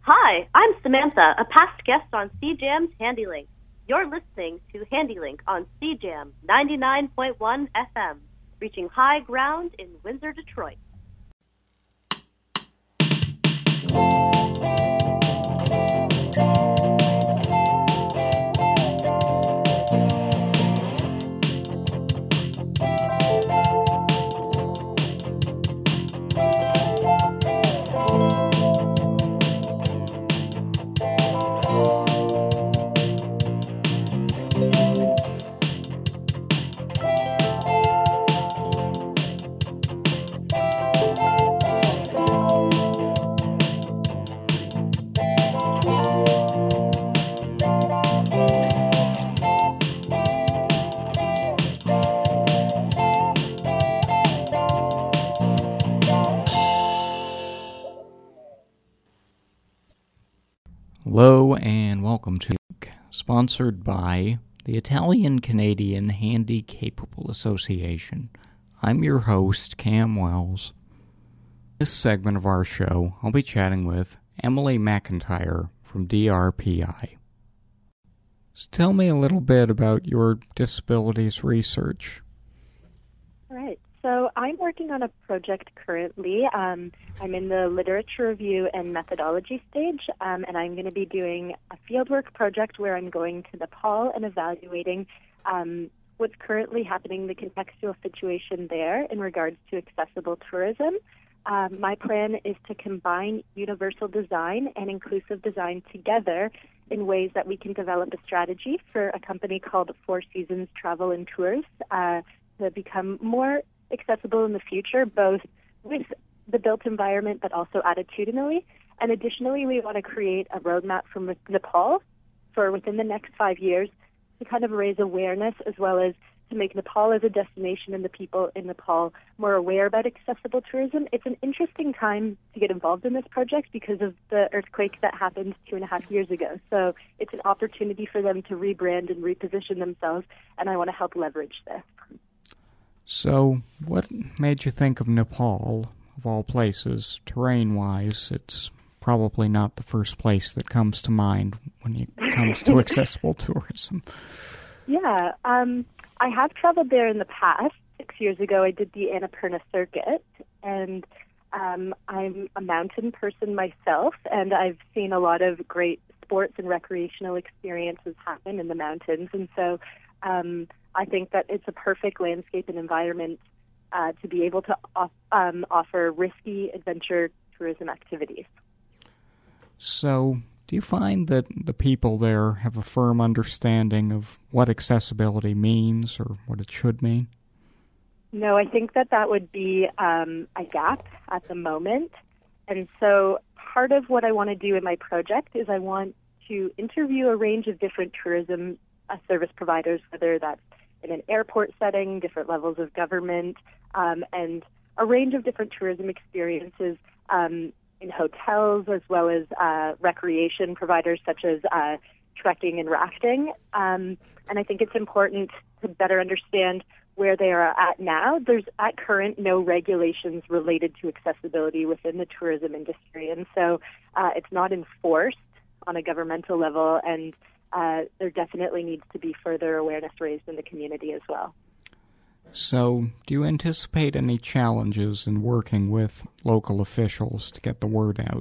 Hi, I'm Samantha, a past guest on CJAM's HandyLink. You're listening to HandyLink on CJAM 99.1 FM, reaching high ground in Windsor, Detroit. Hello and welcome to sponsored by the Italian-Canadian Handy Capable Association. I'm your host, Cam Wells. This segment of our show, I'll be chatting with Emily McIntyre from DRPI. So tell me a little bit about your disabilities research. All right. So I'm working on a project currently. I'm in the literature review and methodology stage, and I'm going to be doing a fieldwork project where I'm going to Nepal and evaluating what's currently happening, the contextual situation there in regards to accessible tourism. My plan is to combine universal design and inclusive design together in ways that we can develop a strategy for a company called Four Seasons Travel and Tours to become more accessible in the future, both with the built environment but also attitudinally. And additionally, we want to create a roadmap from Nepal for within the next 5 years to kind of raise awareness as well as to make Nepal as a destination and the people in Nepal more aware about accessible tourism. It's an interesting time to get involved in this project because of the earthquake that happened 2.5 years ago. So it's an opportunity for them to rebrand and reposition themselves, and I want to help leverage this. So, what made you think of Nepal, of all places? Terrain-wise, it's probably not the first place that comes to mind when it comes to accessible tourism. Yeah, I have traveled there in the past. 6 years ago, I did the Annapurna Circuit, and I'm a mountain person myself, and I've seen a lot of great sports and recreational experiences happen in the mountains, and so I think that it's a perfect landscape and environment to be able to offer risky adventure tourism activities. So, do you find that the people there have a firm understanding of what accessibility means or what it should mean? No, I think that would be a gap at the moment. And so part of what I want to do in my project is I want to interview a range of different tourism service providers, whether that's in an airport setting, different levels of government, and a range of different tourism experiences in hotels as well as recreation providers such as trekking and rafting. And I think it's important to better understand where they are at now. There's at current no regulations related to accessibility within the tourism industry, and so it's not enforced on a governmental level, and there definitely needs to be further awareness raised in the community as well. So, do you anticipate any challenges in working with local officials to get the word out?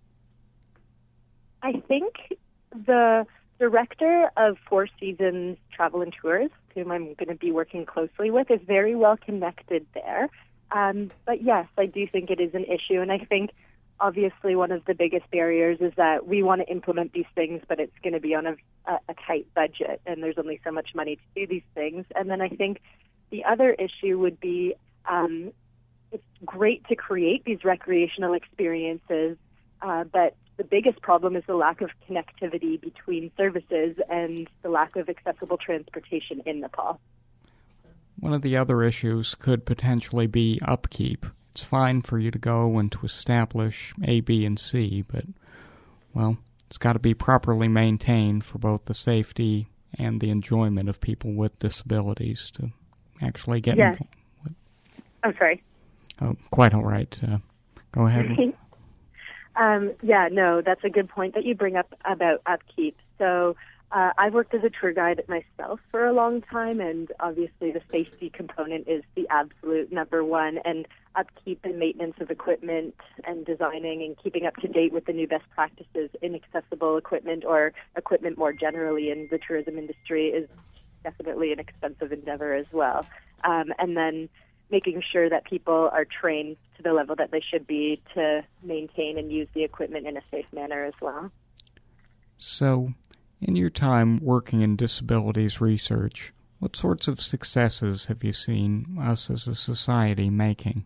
I think the director of Four Seasons Travel and Tours, whom I'm going to be working closely with, is very well connected there. But yes, I do think it is an issue, and I think obviously one of the biggest barriers is that we want to implement these things, but it's going to be on a tight budget, and there's only so much money to do these things. And then I think the other issue would be it's great to create these recreational experiences, but the biggest problem is the lack of connectivity between services and the lack of accessible transportation in Nepal. One of the other issues could potentially be upkeep. It's fine for you to go and to establish A, B, and C, but, well, it's got to be properly maintained for both the safety and the enjoyment of people with disabilities to actually get involved. I'm sorry. Oh, quite all right. Go ahead. Yeah, no, that's a good point that you bring up about upkeep. So I've worked as a tour guide myself for a long time, and obviously the safety component is the absolute number one, and upkeep and maintenance of equipment and designing and keeping up to date with the new best practices in accessible equipment or equipment more generally in the tourism industry is definitely an expensive endeavor as well. And then making sure that people are trained to the level that they should be to maintain and use the equipment in a safe manner as well. So, in your time working in disabilities research, what sorts of successes have you seen us as a society making?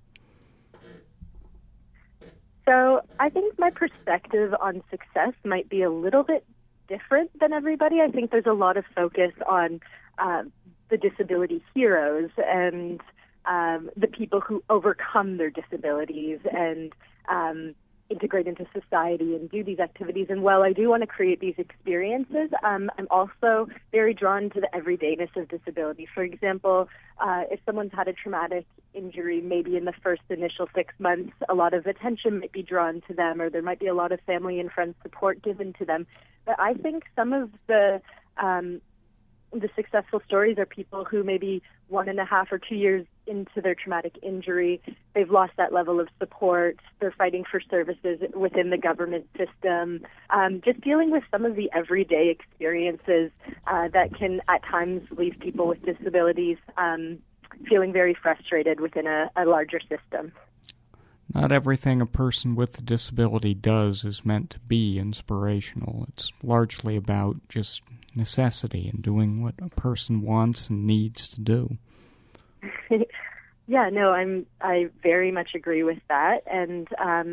So I think my perspective on success might be a little bit different than everybody. I think there's a lot of focus on the disability heroes and the people who overcome their disabilities and integrate into society and do these activities. And while I do want to create these experiences, I'm also very drawn to the everydayness of disability. For example, if someone's had a traumatic injury, maybe in the first initial 6 months, a lot of attention might be drawn to them, or there might be a lot of family and friend support given to them. But I think some of the successful stories are people who maybe 1.5 or 2 years into their traumatic injury, they've lost that level of support. They're fighting for services within the government system. Just dealing with some of the everyday experiences that can at times leave people with disabilities feeling very frustrated within a larger system. Not everything a person with a disability does is meant to be inspirational. It's largely about just necessity and doing what a person wants and needs to do. Yeah, no, I very much agree with that, and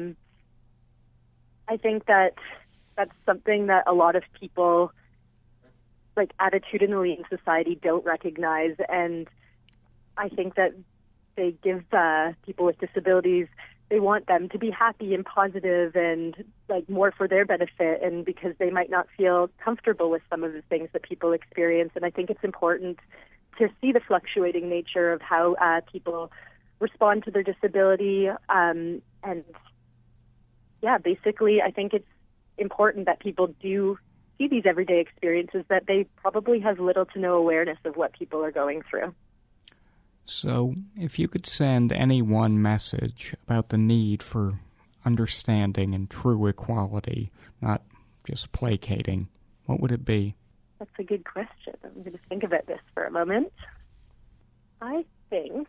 I think that that's something that a lot of people, like attitudinally in society, don't recognize, and I think that they give people with disabilities, they want them to be happy and positive and like more for their benefit, and because they might not feel comfortable with some of the things that people experience. And I think it's important to see the fluctuating nature of how people respond to their disability. And yeah, basically, I think it's important that people do see these everyday experiences that they probably have little to no awareness of what people are going through. So, if you could send any one message about the need for understanding and true equality, not just placating, what would it be? That's a good question. I'm going to think about this for a moment. I think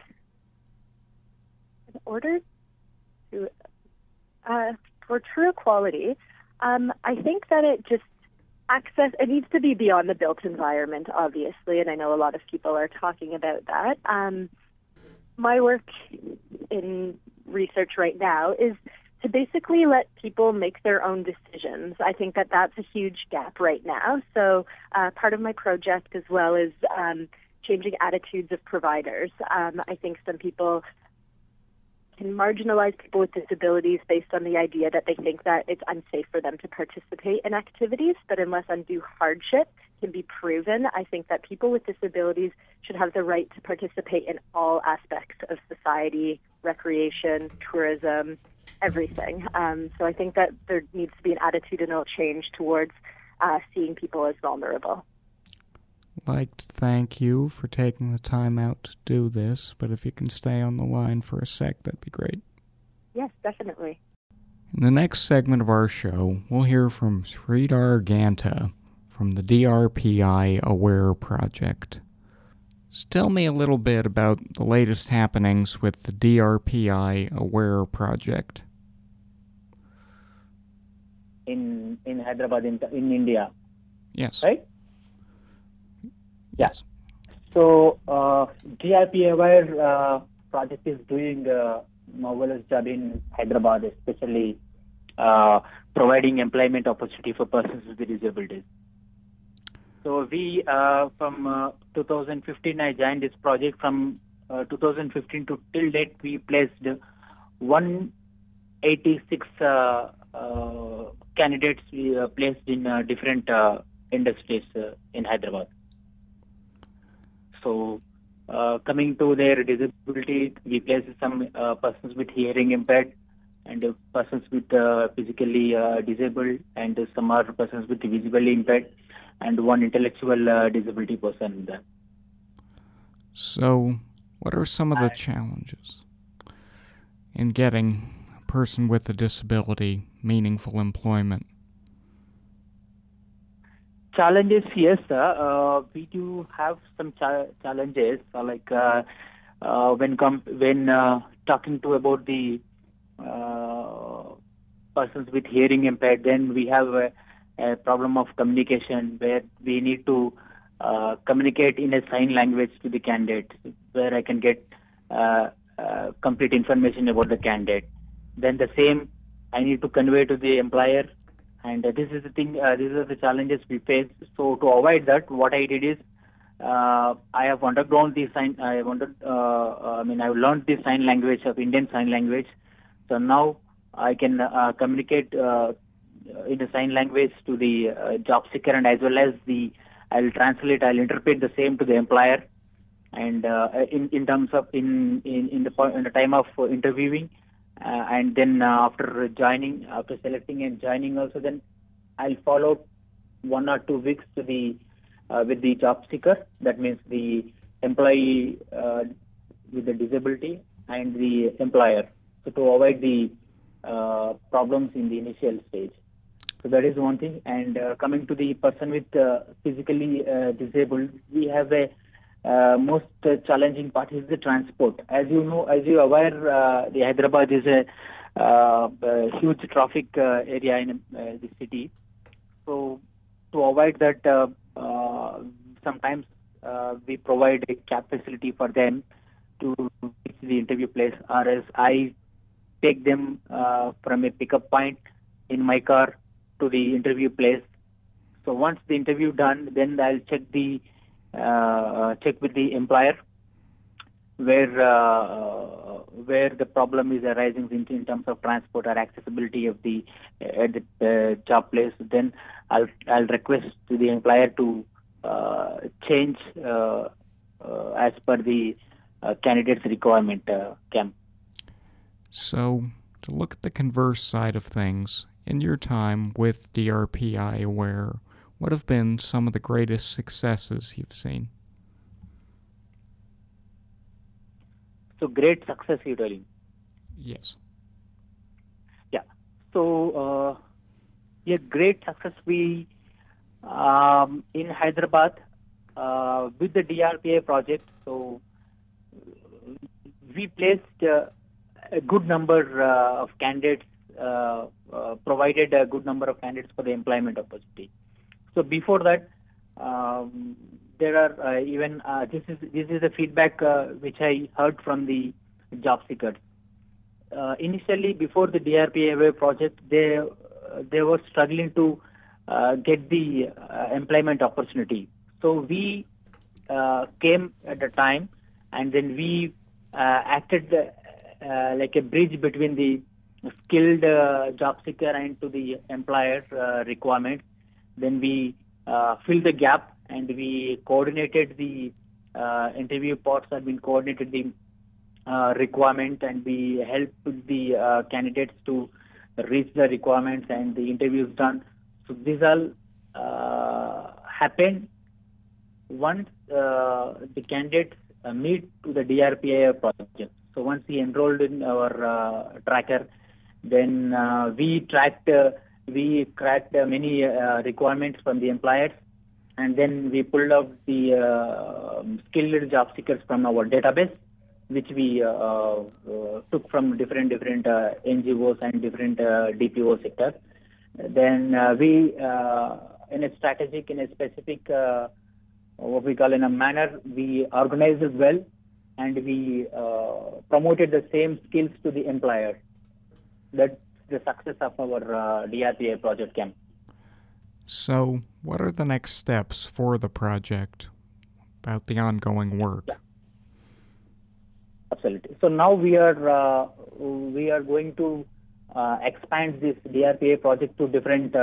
in order to, for true equality, I think that it needs to be beyond the built environment, obviously, and I know a lot of people are talking about that. My work in research right now is to basically let people make their own decisions. I think that that's a huge gap right now. So part of my project as well is changing attitudes of providers. I think some people can marginalize people with disabilities based on the idea that they think that it's unsafe for them to participate in activities, but unless undue hardship can be proven, I think that people with disabilities should have the right to participate in all aspects of society, recreation, tourism, everything. So I think that there needs to be an attitudinal change towards seeing people as vulnerable. I'd like to thank you for taking the time out to do this, but if you can stay on the line for a sec, that'd be great. Yes, definitely. In the next segment of our show, we'll hear from Sridhar Ganta from the DRPI Aware Project. So tell me a little bit about the latest happenings with the DRPI Aware Project. In Hyderabad, in India. Yes. Right? Yes. So, DRPI Aware project is doing a marvelous job in Hyderabad, especially providing employment opportunity for persons with disabilities. So we, from 2015, I joined this project. From 2015 to till date, we placed 186 candidates placed in different industries in Hyderabad. So, coming to their disability, we placed some persons with hearing impaired, and persons with physically disabled, and some are persons with visibly impaired, and one intellectual disability person. So, what are some of the challenges in getting a person with a disability meaningful employment? Challenges, yes, we do have some challenges. When talking to about the persons with hearing impaired, then we have a problem of communication where we need to communicate in a sign language to the candidate, where I can get complete information about the candidate. Then the same I need to convey to the employer, and this is the thing. These are the challenges we face. So to avoid that, what I did is I have undergone the sign. I've learned the sign language of Indian Sign Language. So now I can communicate in the sign language to the job seeker, and as well as I'll interpret the same to the employer. And in terms of in the time of interviewing, and then after selecting and joining also, then I'll follow 1 or 2 weeks to the with the job seeker. That means the employee with the disability and the employer, so to avoid the problems in the initial stage. So that is one thing. And coming to the person with physically disabled, we have a most challenging part is the transport. As you know, as you are aware, the Hyderabad is a huge traffic area in the city. So to avoid that, sometimes we provide a cab facility for them to reach the interview place, or else I take them from a pickup point in my car to the interview place. So once the interview done, then I'll check with the employer where the problem is arising in terms of transport or accessibility of the job place. Then I'll request to the employer to change as per the candidate's requirement. Cam. So, to look at the converse side of things, in your time with DRPI Aware, what have been some of the greatest successes you've seen? So, great success you're telling? Yes. Yeah. So, great success we in Hyderabad with the DRPI project. So, we placed a good number of candidates, provided a good number of candidates for the employment opportunity. So before that, there are even this is the feedback which I heard from the job seekers. Initially, before the DRPI Aware project, they were struggling to get the employment opportunity. So we came at the time, and then we acted like a bridge between the skilled job seeker and to the employer requirements. Then we filled the gap, and we coordinated the interview parts have been coordinated the requirement, and we helped the candidates to reach the requirements, and the interviews done. So this all happened once the candidates meet to the DRPI project. So once he enrolled in our tracker, then we cracked many requirements from the employers, and then we pulled out the skilled job seekers from our database, which we took from different NGOs and different DPO sectors. Then we, in a specific, what we call in a manner, we organized it well, and we promoted the same skills to the employer. That's the success of our DRPI project, Cam. So, what are the next steps for the project about the ongoing work? Yeah. Absolutely. So now we are going to expand this DRPI project to different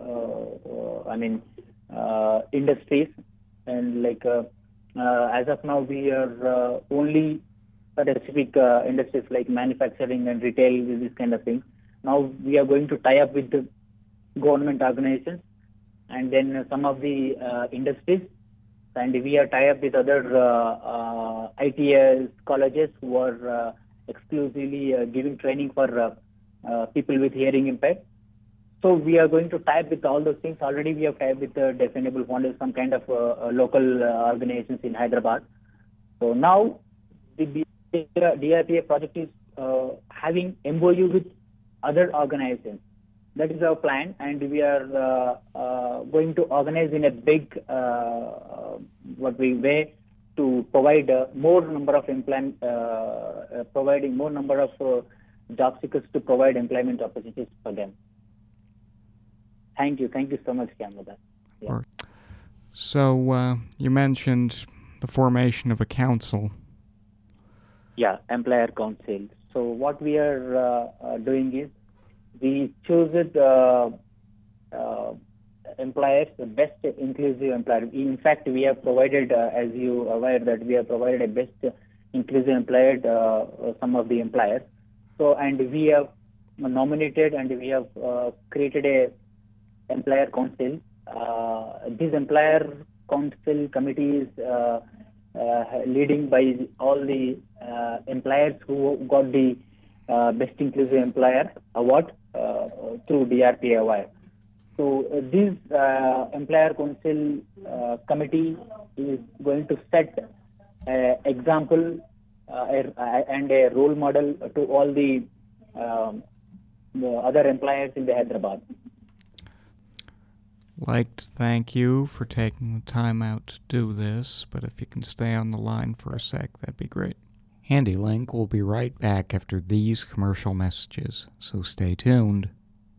industries, and as of now we are only specific industries like manufacturing and retail, this kind of thing. now we are going to tie up with the government organizations and then some of the industries, and we are tie up with other ITS colleges who are exclusively giving training for people with hearing impairment. So we are going to tie up with all those things. Already we have tied up with the Deafenable Foundation, some kind of local organizations in Hyderabad. So now the DRPA project is having MOU with other organizations. That is our plan, and we are going to organize in a big way to provide more number of providing more number of job seekers to provide employment opportunities for them. Thank you so much, Kamada. Yeah. So you mentioned the formation of a council. Yeah, employer council. So what we are doing is we choose employers, the best inclusive employer. In fact, we have provided, as you are aware, that we have provided a best inclusive employer some of the employers. So, and we have nominated and we have created a employer council. This employer council committee is leading by all the employers who got the Best Inclusive Employer Award through DRPA Award. So this employer council committee is going to set example and a role model to all the other employers in the Hyderabad. Like to thank you for taking the time out to do this, but if you can stay on the line for a sec, that'd be great. HandyLink will be right back after these commercial messages, so stay tuned.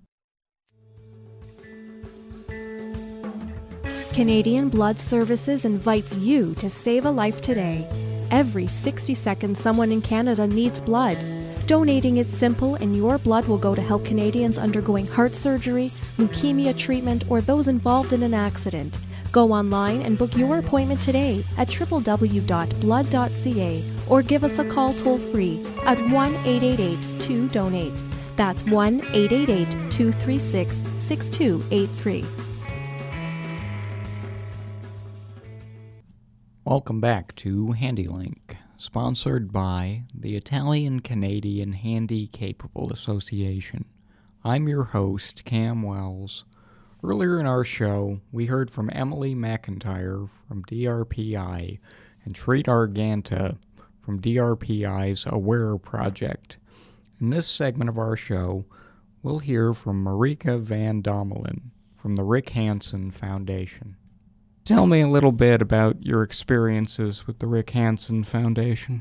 Canadian Blood Services invites you to save a life today. Every 60 seconds, someone in Canada needs blood. Donating is simple, and your blood will go to help Canadians undergoing heart surgery, leukemia treatment, or those involved in an accident. Go online and book your appointment today at www.blood.ca or give us a call toll-free at 1-888-2-DONATE. That's 1-888-236-6283. Welcome back to HandyLink, sponsored by the Italian-Canadian Handi-Capable Association. I'm your host, Cam Wells. Earlier in our show, we heard from Emily McIntyre from DRPI and Treat Arganta from DRPI's Aware Project. In this segment of our show, we'll hear from Marika Van Dommelen from the Rick Hansen Foundation. Tell me a little bit about your experiences with the Rick Hansen Foundation.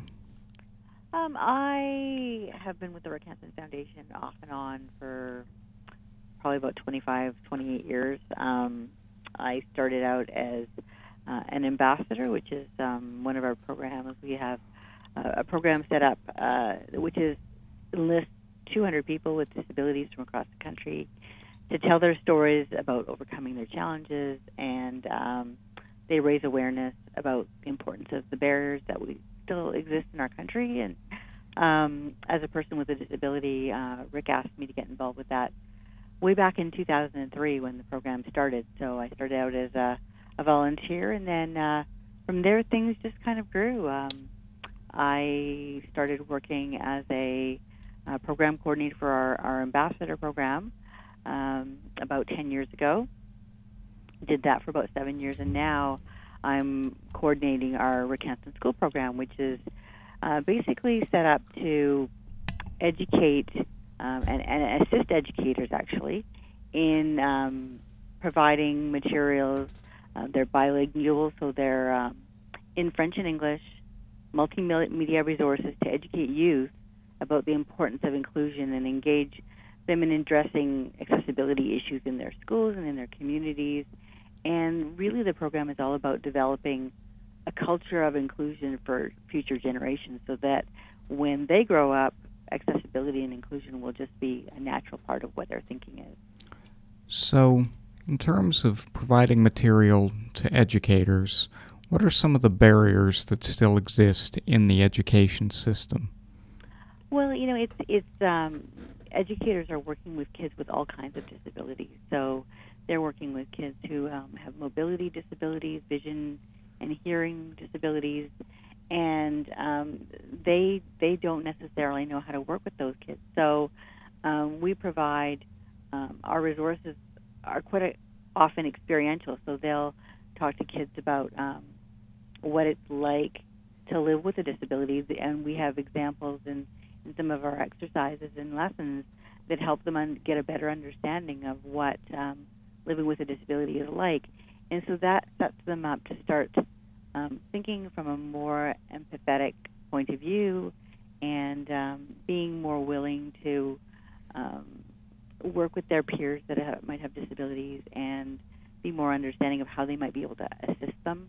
I have been with the Rick Hansen Foundation off and on for probably about 28 years. I started out as an ambassador, which is one of our programs. We have a program set up which is enlists 200 people with disabilities from across the country to tell their stories about overcoming their challenges, and they raise awareness about the importance of the barriers that we still exist in our country. And as a person with a disability, Rick asked me to get involved with that way back in 2003 when the program started. So I started out as a volunteer, and then from there things just kind of grew. I started working as a program coordinator for our ambassador program about 10 years ago. Did that for about 7 years, and now I'm coordinating our Rick Hansen School program, which is basically set up to educate and assist educators, actually, in providing materials. They're bilingual, so they're in French and English, multimedia resources to educate youth about the importance of inclusion and engage them in addressing accessibility issues in their schools and in their communities. And really the program is all about developing a culture of inclusion for future generations so that when they grow up, accessibility and inclusion will just be a natural part of what their thinking is. So, in terms of providing material to educators, what are some of the barriers that still exist in the education system? Well, it's educators are working with kids with all kinds of disabilities. So they're working with kids who have mobility disabilities, vision and hearing disabilities, and they don't necessarily know how to work with those kids. So we provide our resources are quite often experiential. So they'll talk to kids about what it's like to live with a disability, and we have examples in some of our exercises and lessons that help them get a better understanding of what living with a disability is like. And so that sets them up to start thinking from a more empathetic point of view and being more willing to work with their peers that might have disabilities and be more understanding of how they might be able to assist them.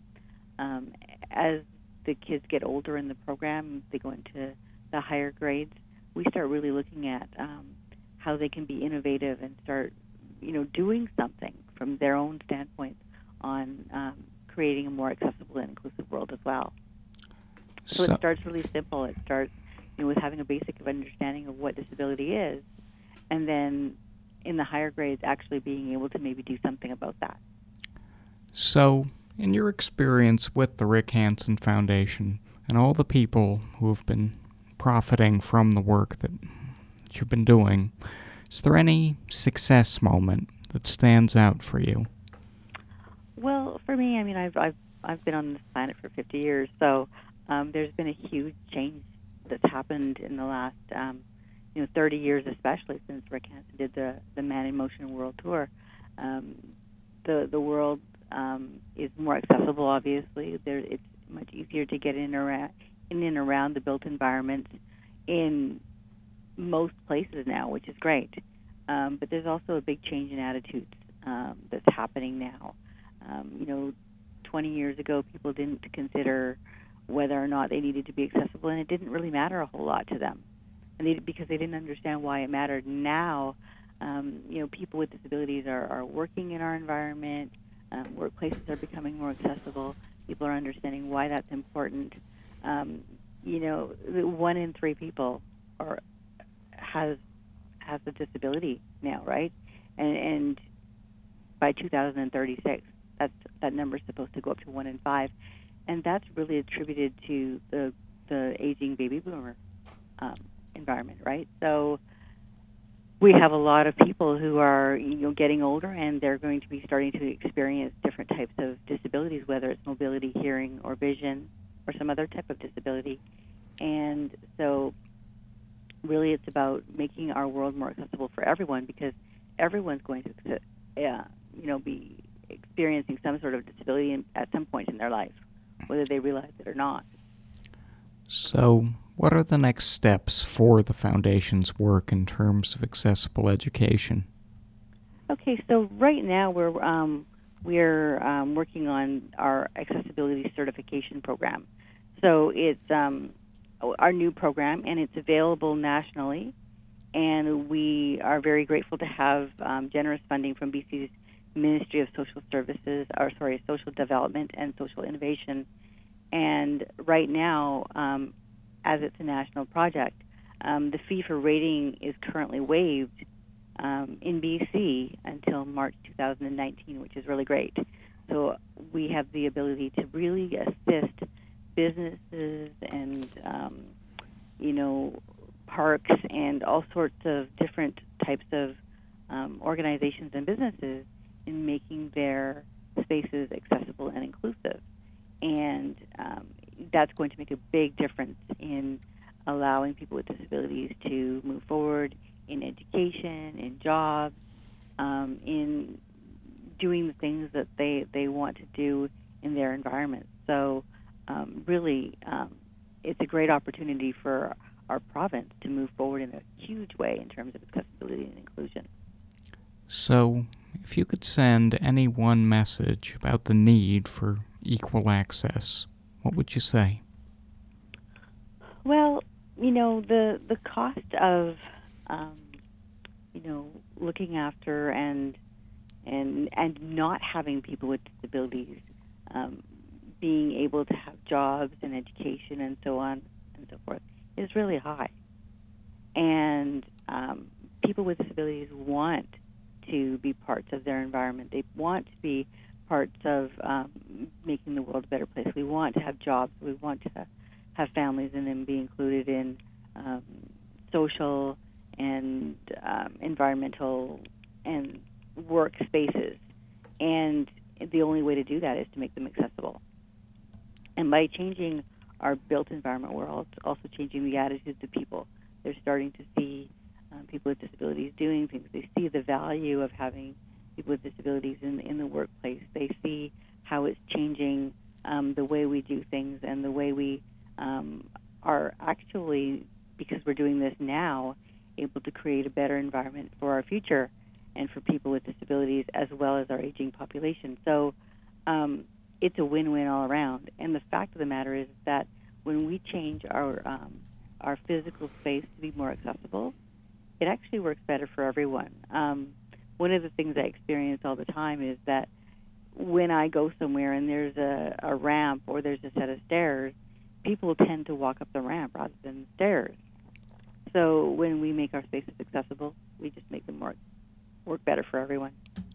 As the kids get older in the program, they go into the higher grades, we start really looking at how they can be innovative and start, doing something from their own standpoint on creating a more accessible and inclusive world as well. So it starts really simple. It starts with having a basic understanding of what disability is, and then in the higher grades actually being able to maybe do something about that. So, in your experience with the Rick Hansen Foundation and all the people who have been profiting from the work that you've been doing, is there any success moment that stands out for you? Well, for me, I've been on this planet for 50 years, so there's been a huge change that's happened in the last 30 years, especially since Rick Hansen did the Man in Motion World Tour. The world is more accessible, obviously. It's much easier to get in and around the built environment in most places now, which is great. But there's also a big change in attitudes that's happening now. 20 years ago, people didn't consider whether or not they needed to be accessible, and it didn't really matter a whole lot to them, because they didn't understand why it mattered. Now, people with disabilities are working in our environment. Workplaces are becoming more accessible. People are understanding why that's important. 1 in 3 people has a disability now, right? And by 2036, that number is supposed to go up to 1 in 5, and that's really attributed to the aging baby boomer environment, right? So we have a lot of people who are getting older, and they're going to be starting to experience different types of disabilities, whether it's mobility, hearing, or vision, or some other type of disability. And so really it's about making our world more accessible for everyone, because everyone's going to be experiencing some sort of disability at some point in their life, whether they realize it or not. So what are the next steps for the Foundation's work in terms of accessible education? Okay, so right now we're working on our accessibility certification program. So it's our new program, and it's available nationally. And we are very grateful to have generous funding from BC's Ministry of Social Development and Social Innovation. And right now, as it's a national project, the fee for rating is currently waived in BC until March 2019, which is really great. So we have the ability to really assist businesses and, parks and all sorts of different types of organizations and businesses in making their spaces accessible and inclusive. And that's going to make a big difference in allowing people with disabilities to move forward in education, in jobs, in doing the things that they want to do in their environment. So it's a great opportunity for our province to move forward in a huge way in terms of accessibility and inclusion. So if you could send any one message about the need for equal access, what would you say? Well, the cost of looking after and not having people with disabilities being able to have jobs and education and so on and so forth is really high. And people with disabilities want to be parts of their environment. They want to be parts of making the world a better place. We want to have jobs. We want to have families and then be included in social and environmental and work spaces. And the only way to do that is to make them accessible. And by changing our built environment, we're also changing the attitudes of people. They're starting to see people with disabilities doing things. They see the value of having people with disabilities in the workplace. They see how it's changing the way we do things and the way we are actually, because we're doing this now, able to create a better environment for our future and for people with disabilities as well as our aging population. So it's a win-win all around. And the fact of the matter is that when we change our physical space to be more accessible, it actually works better for everyone. One of the things I experience all the time is that when I go somewhere and there's a ramp or there's a set of stairs, people tend to walk up the ramp rather than the stairs. So when we make our spaces accessible, we just make them work better for everyone.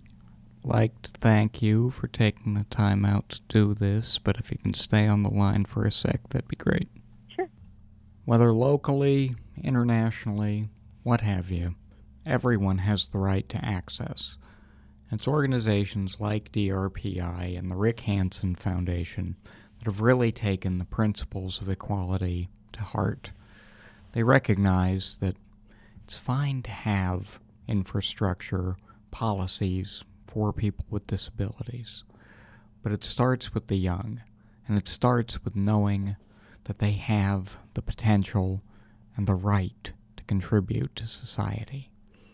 Like to thank you for taking the time out to do this, but if you can stay on the line for a sec, that'd be great. Sure. Whether locally, internationally, what have you, everyone has the right to access. It's organizations like DRPI and the Rick Hansen Foundation that have really taken the principles of equality to heart. They recognize that it's fine to have infrastructure, policies for people with disabilities, but it starts with the young, and it starts with knowing that they have the potential and the right to contribute to society.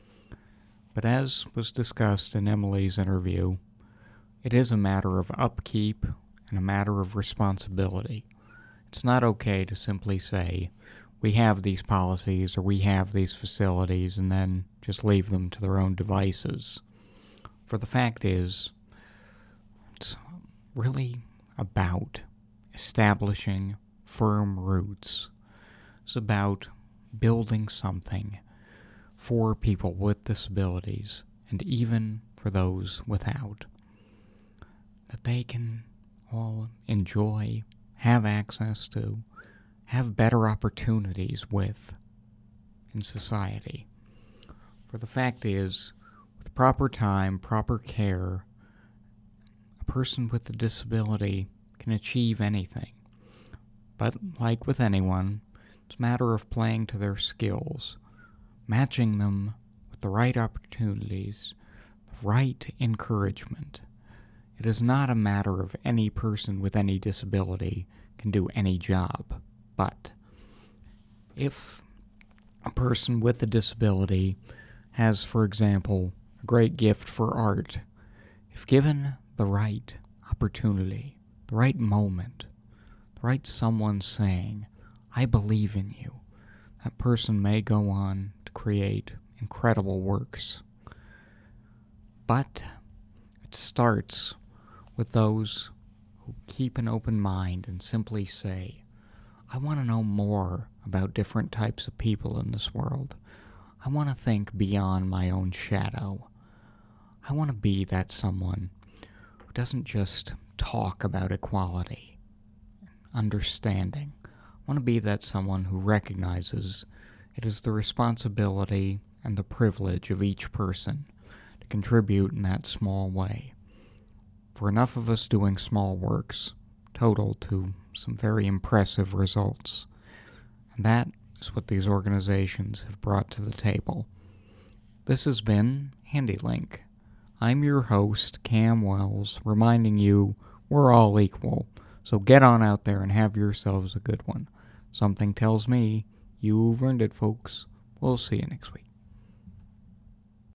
But as was discussed in Emily's interview, it is a matter of upkeep and a matter of responsibility. It's not okay to simply say, we have these policies or we have these facilities and then just leave them to their own devices. For the fact is, it's really about establishing firm roots. It's about building something for people with disabilities and even for those without, that they can all enjoy, have access to, have better opportunities with in society. For the fact is, with proper time, proper care, a person with a disability can achieve anything. But like with anyone, it's a matter of playing to their skills, matching them with the right opportunities, the right encouragement. It is not a matter of any person with any disability can do any job. But if a person with a disability has, for example, a great gift for art, if given the right opportunity, the right moment, the right someone saying, I believe in you, that person may go on to create incredible works. But it starts with those who keep an open mind and simply say, I want to know more about different types of people in this world. I want to think beyond my own shadow. I want to be that someone who doesn't just talk about equality, understanding. I want to be that someone who recognizes it is the responsibility and the privilege of each person to contribute in that small way. For enough of us doing small works total to some very impressive results. And that is what these organizations have brought to the table. This has been HandyLink. I'm your host, Cam Wells, reminding you we're all equal, so get on out there and have yourselves a good one. Something tells me you've earned it, folks. We'll see you next week.